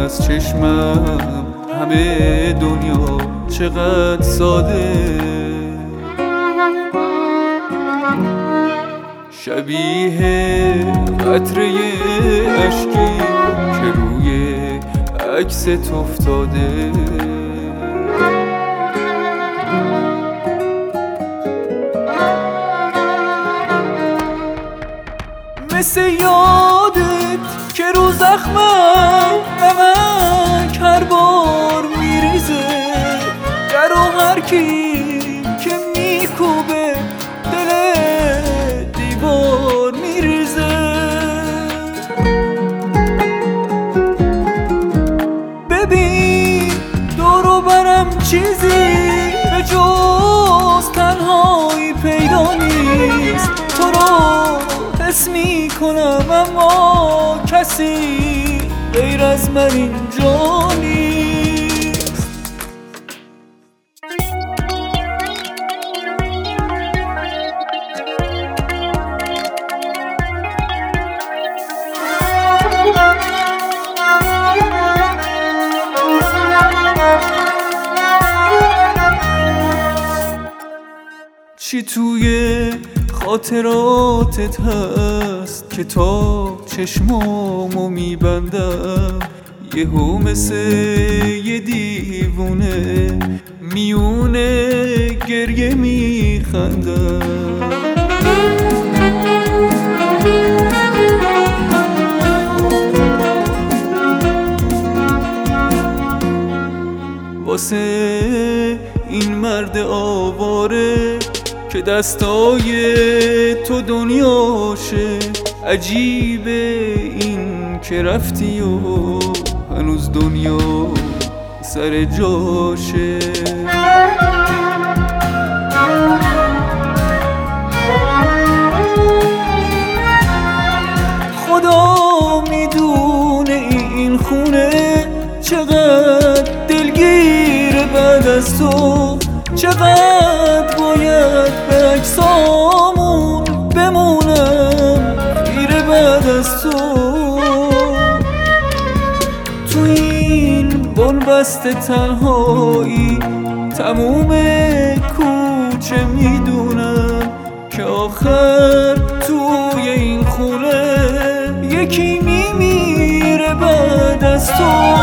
از چشمم همه دنیا چقدر ساده، شبیه قطره اشکی که روی عکست افتاده. مثل یادت که رو زخمم نمک هر بار میریزه، در و هر کی که میکوبه دل دیوار میریزه. ببین دورو برم چیزی به جز تنهایی پیدا نیست، تو رو حس میکنم اما کسی غیر از من اینجا نیست. چی توی خاطراتت هست که تا چشمامو میبندم یهو مثل یه دیوونه میونه گریه میخندم؟ واسه این مرد آواره که دستای تو دنیاشه، عجیبه این که رفتی و هنوز دنیا سر جاشه. خدا میدونه این خونه چقدر دلگیره بعد از تو، چقدر باید به عکسامون بمونم خیره بعد از تو. تو این بنبست تنهایی تموم کوچه میدونم که آخر توی این خونه یکی میمیره بعد از تو.